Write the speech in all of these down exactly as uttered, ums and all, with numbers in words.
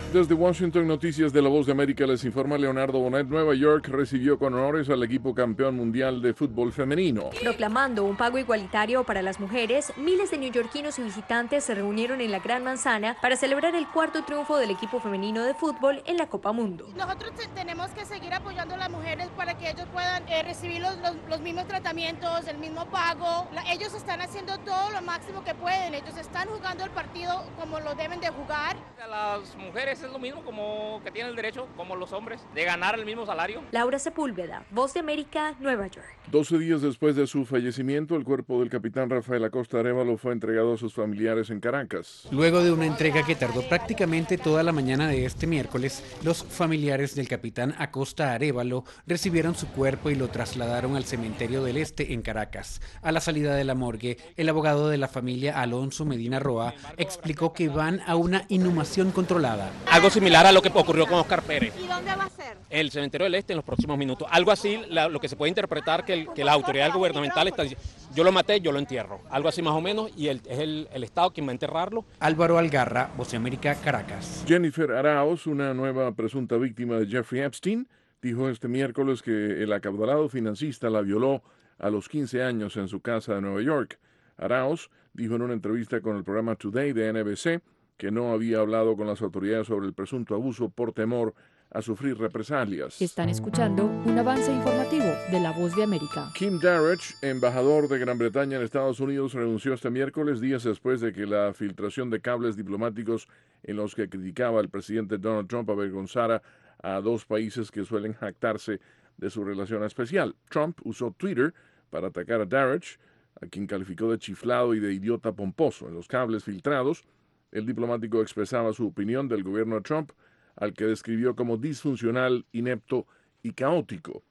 Desde Washington, Noticias de la Voz de América, les informa Leonardo Bonet. Nueva York recibió con honores al equipo campeón mundial de fútbol femenino. Proclamando un pago igualitario para las mujeres, miles de neoyorquinos y visitantes se reunieron en la Gran Manzana para celebrar el cuarto triunfo del equipo femenino de fútbol en la Copa Mundo. Nosotros tenemos que seguir apoyando a las mujeres para que ellos puedan eh, recibir los, los, los mismos tratamientos, el mismo pago. La, ellos están haciendo todo lo máximo que pueden. Ellos están jugando el partido como lo deben de jugar. A las mujeres es lo mismo, como que tienen el derecho, como los hombres, de ganar el mismo salario. Laura Sepúlveda, Voz de América, Nueva York. doce días después de su fallecimiento, el cuerpo del capitán Rafael Acosta Arévalo fue entregado a sus familiares en Caracas. Luego de una entrega que tardó prácticamente toda la mañana de este miércoles, los familiares del capitán Acosta Arévalo recibieron su cuerpo y lo trasladaron al cementerio del Este en Caracas. A la salida de la morgue, el abogado de la familia, Alonso Medina Roa, explicó que van a una inhumación controlada. Algo similar a lo que ocurrió con Oscar Pérez. ¿Y dónde va a ser? El cementerio del Este en los próximos minutos. Algo así, la, lo que se puede interpretar que, el, que las autoridades gubernamentales están diciendo, yo lo maté, yo lo entierro. Algo así más o menos, y el, es el, el Estado quien va a enterrarlo. Álvaro Algarra, Voz de América, Caracas. Jennifer Arauz, una nueva presunta víctima de Jeffrey Epstein, dijo este miércoles que el acaudalado financista la violó a los quince años en su casa de Nueva York. Arauz dijo en una entrevista con el programa Today de N B C que no había hablado con las autoridades sobre el presunto abuso por temor a sufrir represalias. Están escuchando un avance informativo de La Voz de América. Kim Darroch, embajador de Gran Bretaña en Estados Unidos, renunció este miércoles, días después de que la filtración de cables diplomáticos en los que criticaba al presidente Donald Trump avergonzara a dos países que suelen jactarse de su relación especial. Trump usó Twitter para atacar a Darroch, a quien calificó de chiflado y de idiota pomposo. En los cables filtrados, el diplomático expresaba su opinión del gobierno de Trump, al que describió como disfuncional, inepto y caótico.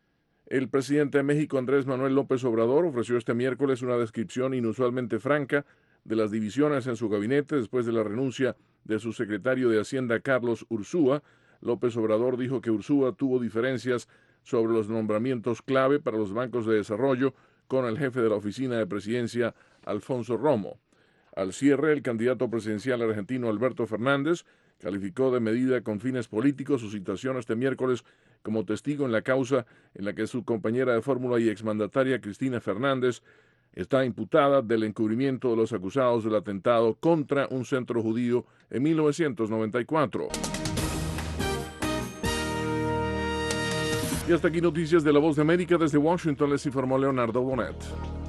El presidente de México, Andrés Manuel López Obrador, ofreció este miércoles una descripción inusualmente franca de las divisiones en su gabinete después de la renuncia de su secretario de Hacienda, Carlos Ursúa. López Obrador dijo que Ursúa tuvo diferencias sobre los nombramientos clave para los bancos de desarrollo con el jefe de la oficina de presidencia, Alfonso Romo. Al cierre, el candidato presidencial argentino Alberto Fernández calificó de medida con fines políticos su citación este miércoles como testigo en la causa en la que su compañera de fórmula y exmandataria Cristina Fernández está imputada del encubrimiento de los acusados del atentado contra un centro judío en mil novecientos noventa y cuatro. Y hasta aquí noticias de La Voz de América. Desde Washington les informó Leonardo Bonet.